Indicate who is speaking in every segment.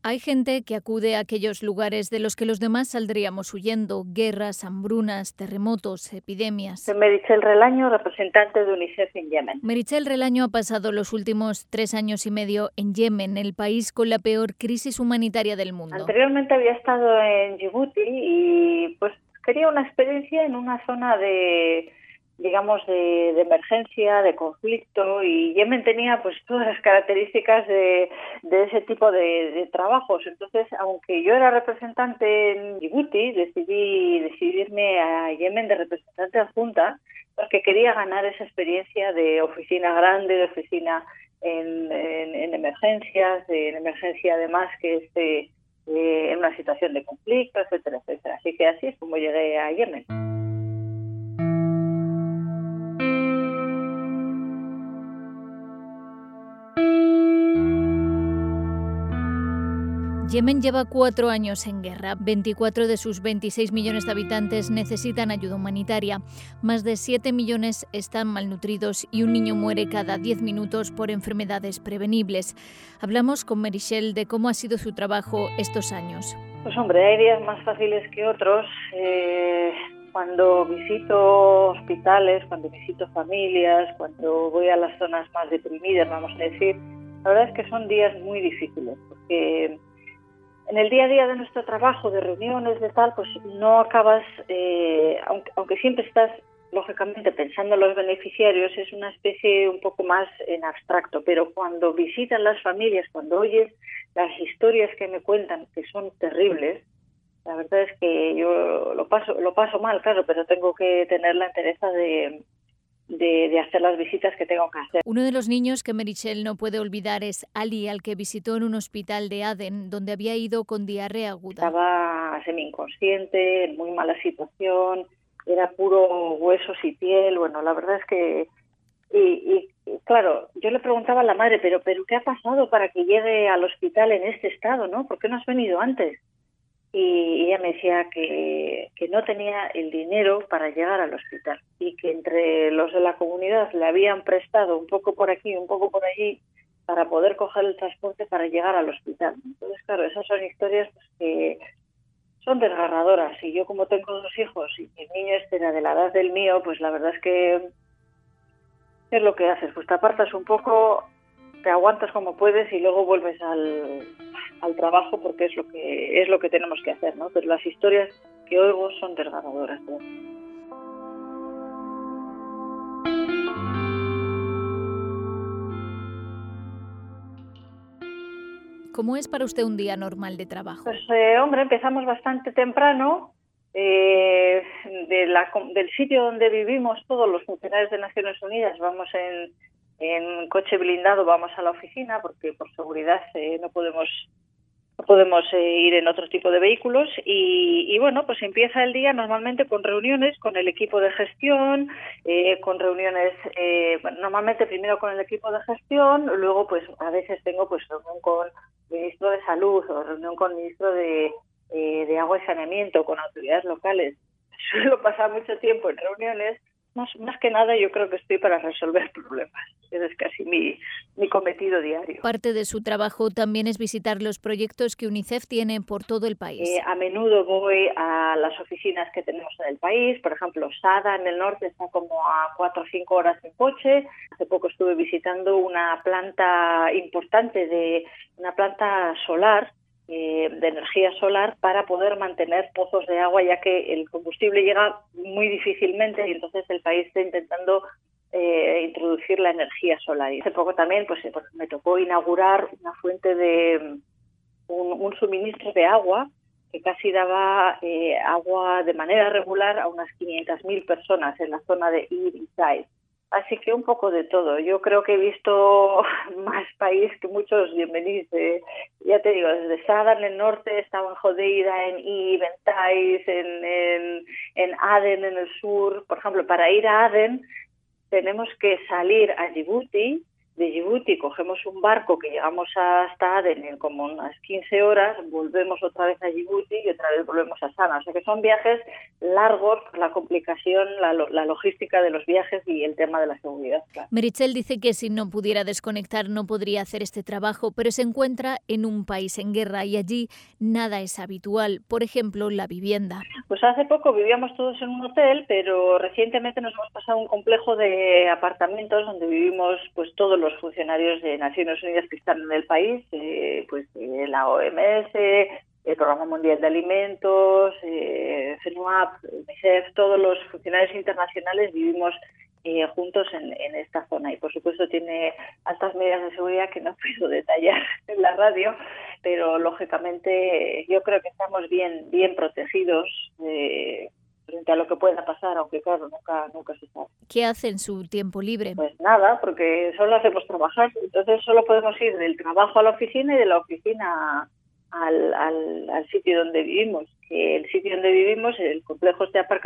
Speaker 1: Hay gente que acude a aquellos lugares de los que los demás saldríamos huyendo: guerras, hambrunas, terremotos, epidemias.
Speaker 2: Soy Meritxell Relaño, representante de UNICEF en Yemen.
Speaker 1: Meritxell Relaño ha pasado los últimos 3 años y medio en Yemen, el país con la peor crisis humanitaria del mundo.
Speaker 2: Anteriormente había estado en Djibouti y pues quería una experiencia en una zona de emergencia, de conflicto, y Yemen tenía pues todas las características de ese tipo de trabajos. Entonces, aunque yo era representante en Djibouti, decidí irme a Yemen de representante adjunta, porque quería ganar esa experiencia de oficina grande, de oficina en emergencias, en emergencia además que esté en una situación de conflicto, etcétera, etcétera. Así que así es como llegué a Yemen.
Speaker 1: Yemen lleva 4 años en guerra. 24 de sus 26 millones de habitantes necesitan ayuda humanitaria. Más de 7 millones están malnutridos y un niño muere cada 10 minutos por enfermedades prevenibles. Hablamos con Meritxell de cómo ha sido su trabajo estos años.
Speaker 2: Pues hombre, hay días más fáciles que otros. Cuando visito hospitales, cuando visito familias, cuando voy a las zonas más deprimidas, vamos a decir, la verdad es que son días muy difíciles, porque en el día a día de nuestro trabajo, de reuniones, de tal, pues no acabas, aunque siempre estás, lógicamente, pensando en los beneficiarios, es una especie un poco más en abstracto, pero cuando visitan las familias, cuando oyes las historias que me cuentan, que son terribles, la verdad es que yo lo paso mal, claro, pero tengo que tener la entereza de hacer las visitas que tengo que hacer.
Speaker 1: Uno de los niños que Meritxell no puede olvidar es Ali, al que visitó en un hospital de Aden, donde había ido con diarrea aguda.
Speaker 2: Estaba semi-inconsciente, en muy mala situación, era puro huesos y piel. Bueno, la verdad es que... Y claro, yo le preguntaba a la madre, pero ¿qué ha pasado para que llegue al hospital en este estado, no? ¿Por qué no has venido antes? Y ella me decía que no tenía el dinero para llegar al hospital y que entre los de la comunidad le habían prestado un poco por aquí, un poco por allí, para poder coger el transporte para llegar al hospital. Entonces, claro, esas son historias pues, que son desgarradoras. Y yo, como tengo 2 hijos y mi niño este era de la edad del mío, pues la verdad es que es lo que haces, pues te apartas un poco, te aguantas como puedes y luego vuelves al trabajo, porque es lo que tenemos que hacer, ¿no? Pero las historias que oigo son desgarradoras, ¿no?
Speaker 1: ¿Cómo es para usted un día normal de trabajo?
Speaker 2: Pues, hombre, empezamos bastante temprano. Del sitio donde vivimos todos los funcionarios de Naciones Unidas vamos en coche blindado, vamos a la oficina, porque por seguridad no podemos ir en otro tipo de vehículos y bueno, pues empieza el día normalmente con reuniones con el equipo de gestión, con reuniones, normalmente primero con el equipo de gestión, luego pues a veces tengo pues reunión con el ministro de Salud o reunión con el ministro de Agua y Saneamiento, con autoridades locales. Suelo pasar mucho tiempo en reuniones. Más que nada yo creo que estoy para resolver problemas. Es casi mi cometido diario.
Speaker 1: Parte de su trabajo también es visitar los proyectos que UNICEF tiene por todo el país.
Speaker 2: A menudo voy a las oficinas que tenemos en el país. Por ejemplo, Sada en el norte está como a 4 o 5 horas en coche. Hace poco estuve visitando una planta importante, una planta solar, de energía solar, para poder mantener pozos de agua, ya que el combustible llega muy difícilmente y entonces el país está intentando introducir la energía solar. Y hace poco también pues me tocó inaugurar una fuente de un suministro de agua que casi daba agua de manera regular a unas 500.000 personas en la zona de Ir y Taiz. Así que un poco de todo. Yo creo que he visto más país que muchos bienvenidos. Ya te digo, desde Sada en el norte, estaba en Jodeida, en Ib, en Taiz, en Aden en el sur. Por ejemplo, para ir a Aden tenemos que salir a Djibouti de Djibouti cogemos un barco que llegamos hasta Aden en como unas 15 horas, volvemos otra vez a Djibouti y otra vez volvemos a Sana. O sea que son viajes largos, la complicación, la logística de los viajes y el tema de la seguridad. Claro.
Speaker 1: Meritxell dice que si no pudiera desconectar no podría hacer este trabajo, pero se encuentra en un país en guerra y allí nada es habitual, por ejemplo, la vivienda.
Speaker 2: Pues hace poco vivíamos todos en un hotel, pero recientemente nos hemos pasado a un complejo de apartamentos donde vivimos pues todos los funcionarios de Naciones Unidas que están en el país, la OMS, el Programa Mundial de Alimentos, FENUAP, UNICEF, todos los funcionarios internacionales vivimos juntos en esta zona y por supuesto tiene altas medidas de seguridad que no puedo detallar en la radio, pero lógicamente yo creo que estamos bien protegidos frente a lo que pueda pasar, aunque claro, nunca se sabe.
Speaker 1: ¿Qué hace en su tiempo libre?
Speaker 2: Pues nada, porque solo hacemos trabajar, entonces solo podemos ir del trabajo a la oficina y de la oficina al sitio donde vivimos. Que el sitio donde vivimos, el complejo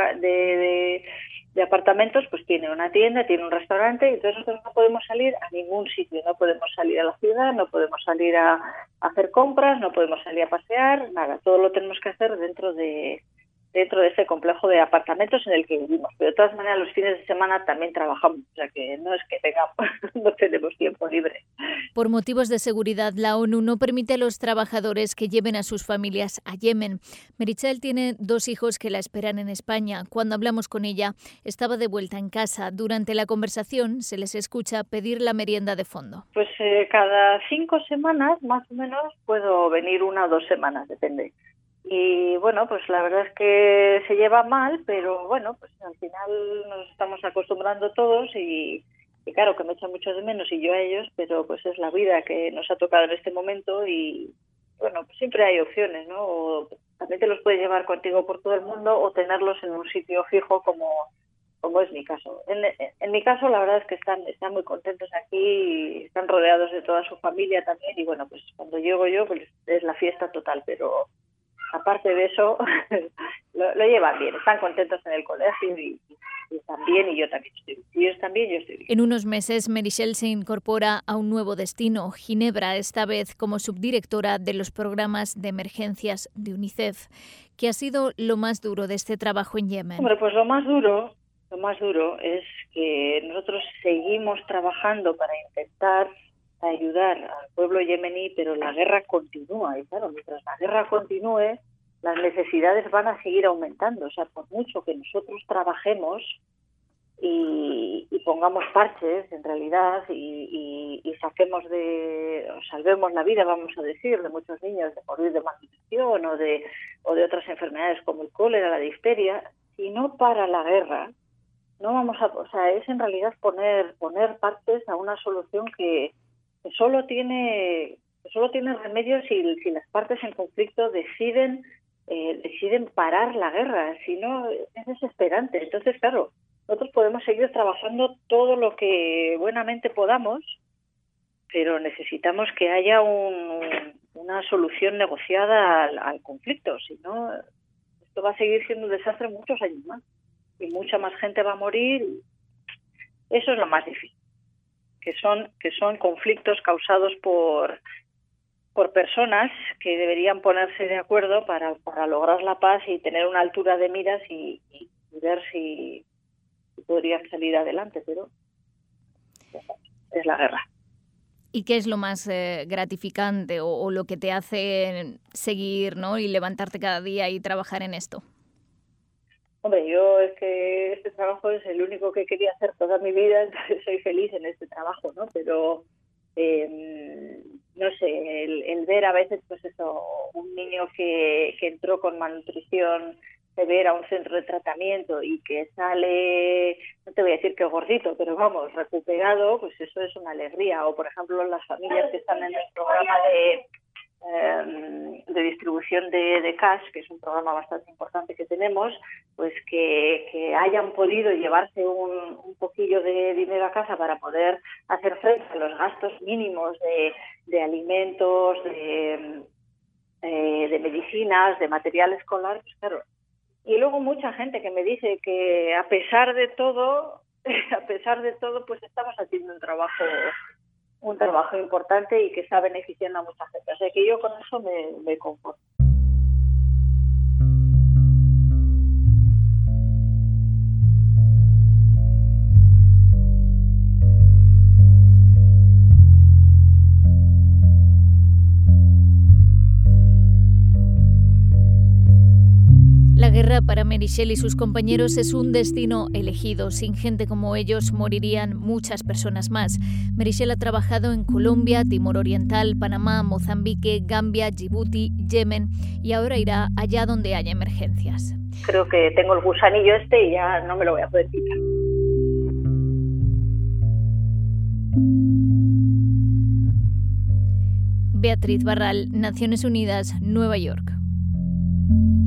Speaker 2: de apartamentos, pues tiene una tienda, tiene un restaurante, y entonces nosotros no podemos salir a ningún sitio, no podemos salir a la ciudad, no podemos salir a hacer compras, no podemos salir a pasear, nada, todo lo tenemos que hacer dentro de ese complejo de apartamentos en el que vivimos. Pero de todas maneras los fines de semana también trabajamos, o sea que no es que no tenemos tiempo libre.
Speaker 1: Por motivos de seguridad, la ONU no permite a los trabajadores que lleven a sus familias a Yemen. Meritxell tiene 2 hijos que la esperan en España. Cuando hablamos con ella, estaba de vuelta en casa. Durante la conversación se les escucha pedir la merienda de fondo.
Speaker 2: Pues cada 5 semanas, más o menos, puedo venir 1 o 2 semanas, depende. Y bueno, pues la verdad es que se lleva mal, pero bueno, pues al final nos estamos acostumbrando todos y claro que me echan mucho de menos y yo a ellos, pero pues es la vida que nos ha tocado en este momento y bueno, pues siempre hay opciones, ¿no? O también te los puedes llevar contigo por todo el mundo o tenerlos en un sitio fijo como es mi caso. En mi caso la verdad es que están muy contentos aquí, están rodeados de toda su familia también y bueno, pues cuando llego yo pues es la fiesta total, pero aparte de eso, lo llevan bien, están contentos en el colegio y están bien y yo también estoy bien. Si ellos están bien, yo estoy bien.
Speaker 1: En unos meses, Meritxell se incorpora a un nuevo destino, Ginebra, esta vez como subdirectora de los programas de emergencias de UNICEF. ¿Qué ha sido lo más duro de este trabajo en Yemen?
Speaker 2: Hombre, pues lo más duro es que nosotros seguimos trabajando para intentar ayudar al pueblo yemení, pero la guerra continúa y claro, mientras la guerra continúe, las necesidades van a seguir aumentando. O sea, por mucho que nosotros trabajemos y pongamos parches, en realidad, y salvemos la vida, vamos a decir, de muchos niños de morir de malnutrición o de otras enfermedades como el cólera, la difteria, si no para la guerra, no vamos a, o sea, es en realidad poner parches a una solución que solo tiene remedio si las partes en conflicto deciden parar la guerra, si no es desesperante. Entonces, claro, nosotros podemos seguir trabajando todo lo que buenamente podamos, pero necesitamos que haya una solución negociada al conflicto, si no, esto va a seguir siendo un desastre muchos años más y mucha más gente va a morir. Eso es lo más difícil. Que son conflictos causados por personas que deberían ponerse de acuerdo para lograr la paz y tener una altura de miras y ver si podrían salir adelante, pero es la guerra.
Speaker 1: ¿Y qué es lo más gratificante o lo que te hace seguir, ¿no? Y levantarte cada día y trabajar en esto?
Speaker 2: Hombre, yo es que este trabajo es el único que quería hacer toda mi vida, entonces soy feliz en este trabajo, ¿no? Pero, no sé, el ver a veces, pues eso, un niño que entró con malnutrición severa a un centro de tratamiento y que sale, no te voy a decir que gordito, pero vamos, recuperado, pues eso es una alegría. O, por ejemplo, las familias que están en el programa de distribución de cash, que es un programa bastante importante que tenemos, pues que hayan podido llevarse un poquillo de dinero a casa para poder hacer frente a los gastos mínimos de alimentos, de medicinas, de material escolar, pues claro. Y luego mucha gente que me dice que a pesar de todo, pues estamos haciendo un trabajo un trabajo importante y que está beneficiando a mucha gente. O sea que yo con eso me conformo.
Speaker 1: La guerra para Meritxell y sus compañeros es un destino elegido. Sin gente como ellos morirían muchas personas más. Meritxell ha trabajado en Colombia, Timor Oriental, Panamá, Mozambique, Gambia, Djibouti, Yemen y ahora irá allá donde haya emergencias.
Speaker 2: Creo que tengo el gusanillo y ya no me lo voy a poder quitar.
Speaker 1: Beatriz Barral, Naciones Unidas, Nueva York.